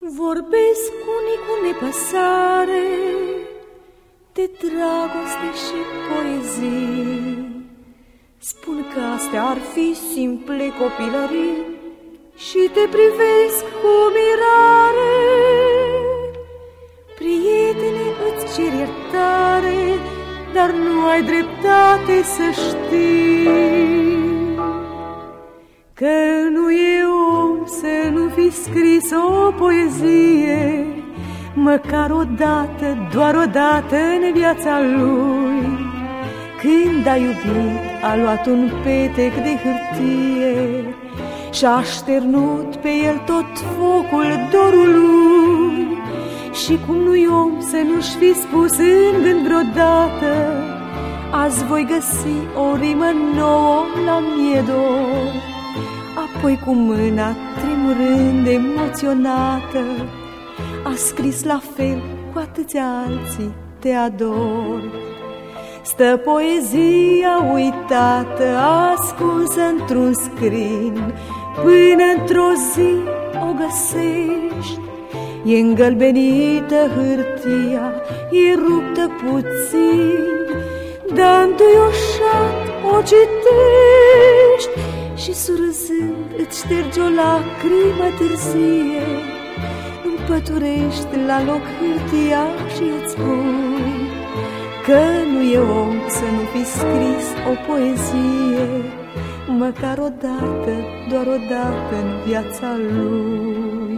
Vorbesc unii cu nepăsare de dragoste și poezie. Spun că astea ar fi simple copilării și te privesc cu mirare. Prietene, îți cer iertare, dar nu ai dreptate să știi că nu e om să nu fi scris o poezie, măcar odată, doar odată în viața lui. Când a iubit, a luat un petec de hârtie și-a șternut pe el tot focul dorului. Și cum nu-i om să nu-și fi spus în gând vreodată: azi voi găsi o rimă nouă la mie dor. Apoi cu mâna tremurând emoționată a scris la fel cu atâția alții: te ador. Stă poezia uitată, ascunsă într-un scrin, până într-o zi o găsești. E îngălbenită hârtia, e ruptă puțin, dându-i o șat o citești și surâzând îți ștergi o lacrimă târzie. Împăturești la loc hârtia și îți spui că nu e om să nu fi scris o poezie, măcar odată, doar odată în viața lui.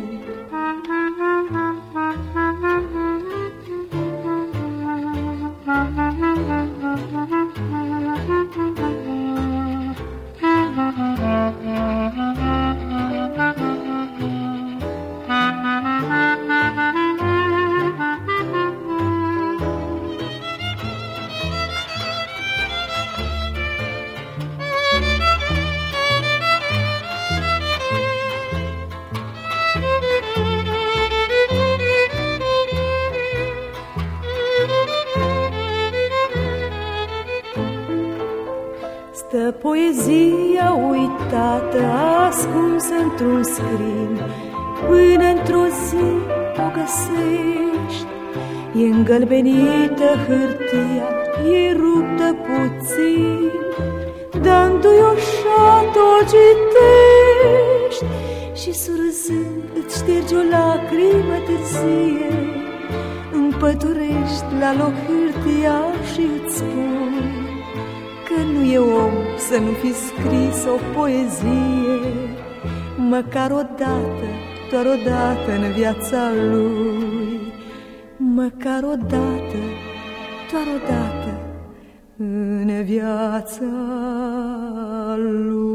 Stă poezia uitată, ascunsă într-un scrin, până într-o zi o găsești. E îngălbenită hârtia, e ruptă puțin, dându-i o șată o citești și surâzând îți ștergi o lacrimă târzie. Împăturești la loc hârtia și îți spui că nu e om să nu fi scris o poezie, măcar odată, doar odată în viața lui. Măcar odată, doar odată în viața lui.